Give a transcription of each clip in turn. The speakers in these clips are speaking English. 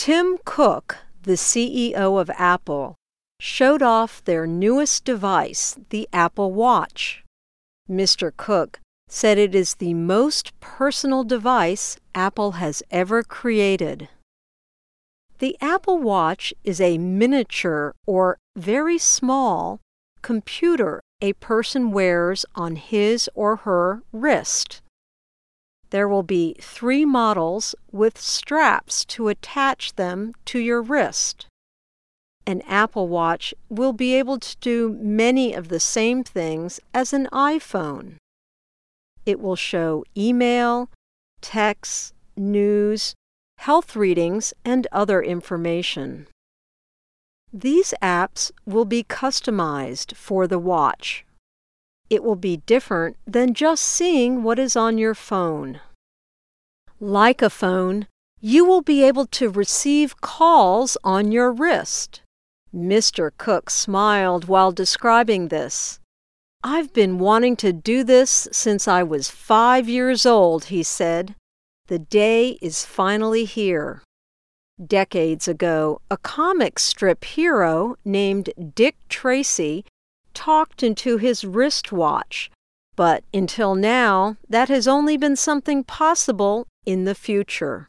Tim Cook, the CEO of Apple, showed off their newest device, the Apple Watch. Mr. Cook said it is the most personal device Apple has ever created. The Apple Watch is a miniature or very small computer a person wears on his or her wrist. There will be 3 models with straps to attach them to your wrist. An Apple Watch will be able to do many of the same things as an iPhone. It will show email, texts, news, health readings, and other information. These apps will be customized for the watch. It will be different than just seeing what is on your phone. Like a phone, you will be able to receive calls on your wrist. Mr. Cook smiled while describing this. "I've been wanting to do this since I was 5 years old," he said. "The day is finally here." Decades ago, a comic strip hero named Dick Tracy talked into his wristwatch, but until now, that has only been something possible in the future.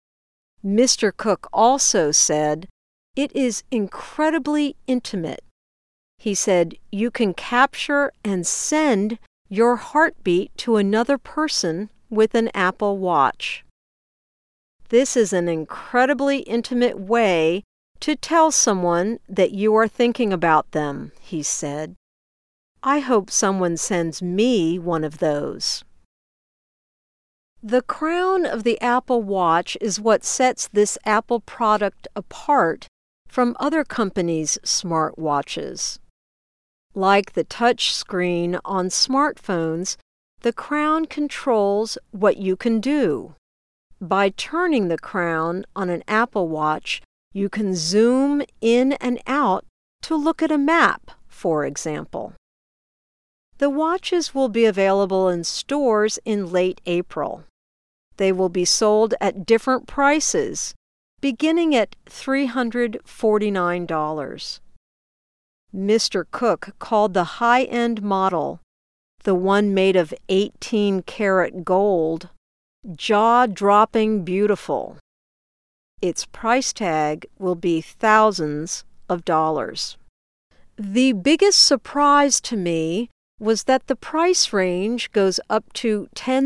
Mr. Cook also said, "It is incredibly intimate." He said, "You can capture and send your heartbeat to another person with an Apple Watch." This is an incredibly intimate way to tell someone that you are thinking about them, he said. "I hope someone sends me one of those." The crown of the Apple Watch is what sets this Apple product apart from other companies' smartwatches. Like the touch screen on smartphones, the crown controls what you can do. By turning the crown on an Apple Watch, you can zoom in and out to look at a map, for example. The watches will be available in stores in late April. They will be sold at different prices, beginning at $349. Mr. Cook called the high-end model, the one made of 18-karat gold, jaw-dropping beautiful. Its price tag will be thousands of dollars. The biggest surprise to me was that the price range goes up to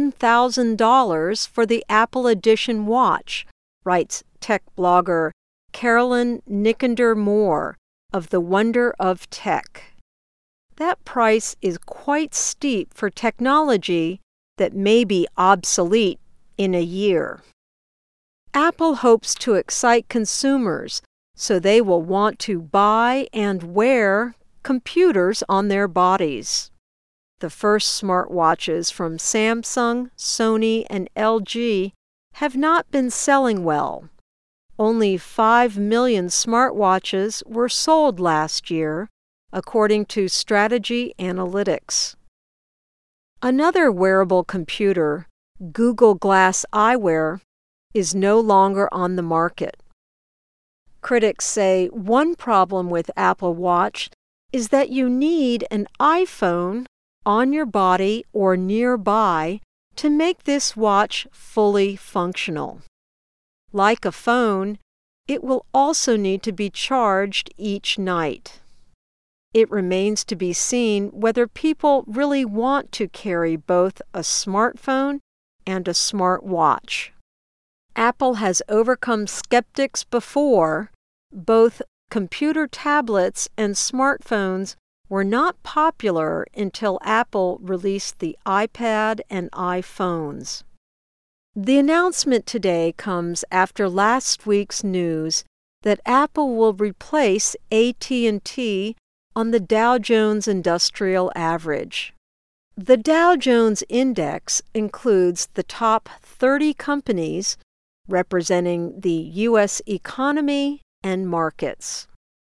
$10,000 for the Apple Edition watch, writes tech blogger Carolyn Nickender Moore of The Wonder of Tech. That price is quite steep for technology that may be obsolete in a year. Apple hopes to excite consumers so they will want to buy and wear computers on their bodies. The first smartwatches from Samsung, Sony, and LG have not been selling well. Only 5 million smartwatches were sold last year, according to Strategy Analytics. Another wearable computer, Google Glass Eyewear, is no longer on the market. Critics say one problem with Apple Watch is that you need an iPhone on your body or nearby to make this watch fully functional. Like a phone, it will also need to be charged each night. It remains to be seen whether people really want to carry both a smartphone and a smartwatch. Apple has overcome skeptics before. Both computer tablets and smartphones were not popular until Apple released the iPad and iPhones. The announcement today comes after last week's news that Apple will replace AT&T on the Dow Jones Industrial Average. The Dow Jones Index includes the top 30 companies representing the U.S. economy and markets.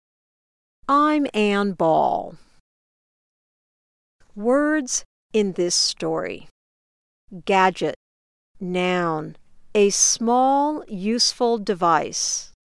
I'm Ann Ball. Words in this story. Gadget. Noun. A small, useful device.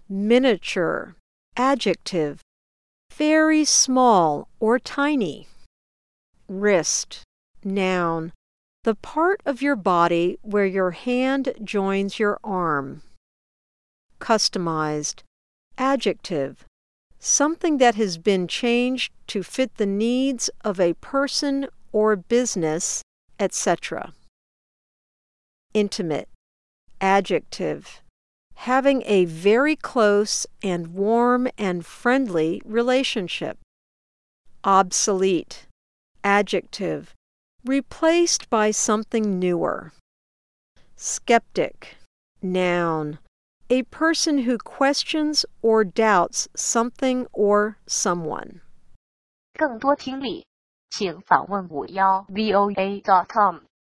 Miniature, adjective, very small or tiny. Wrist, noun, the part of your body where your hand joins your arm. Customized, adjective, something that has been changed to fit the needs of a person or business, etc. Intimate, adjective, having a very close and warm and friendly relationship. Obsolete, adjective, replaced by something newer. Skeptic, noun, a person who questions or doubts something or someone. 更多听力，请访问51voa.com。